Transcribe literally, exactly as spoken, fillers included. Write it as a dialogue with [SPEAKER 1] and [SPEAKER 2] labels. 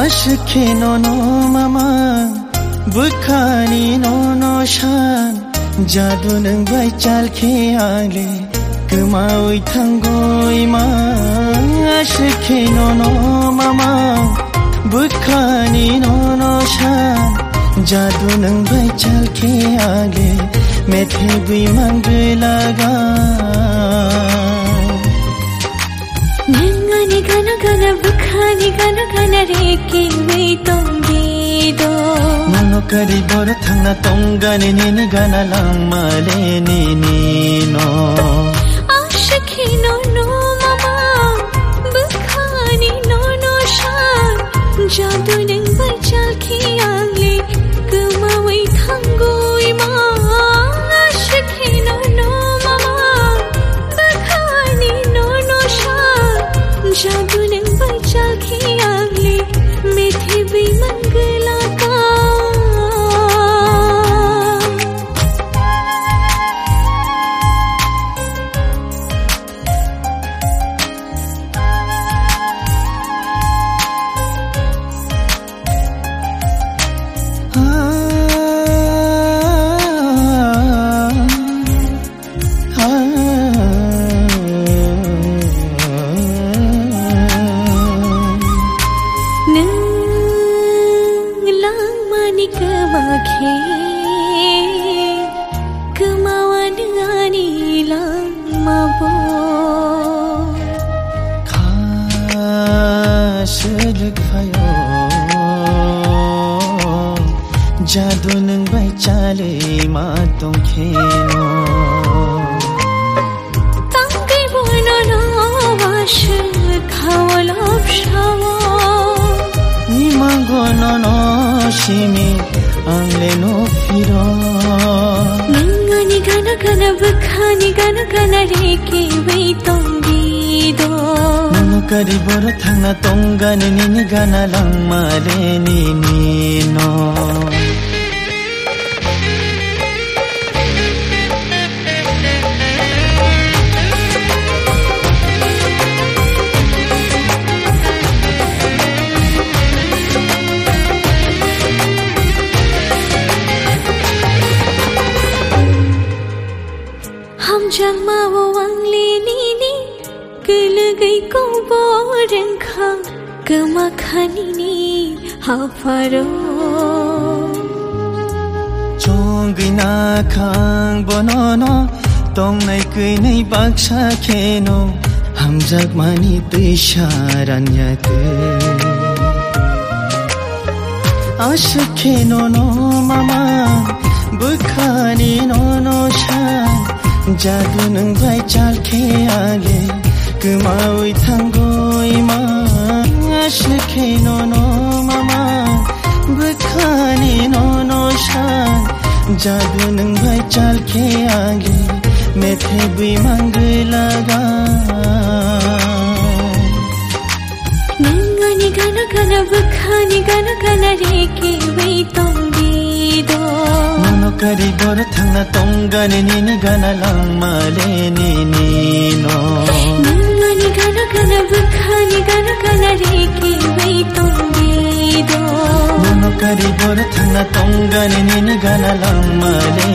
[SPEAKER 1] Ashke no no mama Bukhani no no shan Jadu nang bai chal ke ale Kemaui thangoi ma Ashke no no mama Bukhani no no shan Jadu nang bai chal ke ale Methe bui mang laga
[SPEAKER 2] Nangani gana gana bukhani gana gana reke wei tongido
[SPEAKER 1] Nono kari boro thangna tongani nini gana langmale nini no
[SPEAKER 2] Ashke no no mama bukhani no no shan Jadu nang bai chal ke ale Kemaui thangoi ma Ashke no no mama bukhani no no shan Jadu nang bai chal ke ale Methe bhi mangla ka Kemawan ani lang mabo
[SPEAKER 1] Khasuluk phayo Jadu nang bai chale ma tong kheno
[SPEAKER 2] Tangai bono no wash khawala shawo
[SPEAKER 1] Ni mango no no shimi angle no firo
[SPEAKER 2] Nangani gana gana bukhani gana gana reke wei tongido
[SPEAKER 1] Nono kari boro thangna tongani nini gana langmale nini no
[SPEAKER 2] Ham jang ma wo wang li ni ni Kul gai ko bo rang kha Kama khani ni ha faro
[SPEAKER 1] Chong gai na khang bono no Tong nai kui nai bak sa kheno Ham jak mani tui sharan yate Ashke no no mama Bukhani no no shan Jadu nang bai chal ke ale Kemaui thangoi ma Ashke no no mama Bukhani no no shan Jadu nang bai chal ke ale Methe bui mang laga
[SPEAKER 2] Nangani gana gana bukhani gana gana reke wei tongido
[SPEAKER 1] Nono kari boro thangna tongani nini gana langmale nini no
[SPEAKER 2] Nangani gana gana bukhani gana gana reke wei tongido
[SPEAKER 1] Nono kari boro thangna tongani nini gana langmale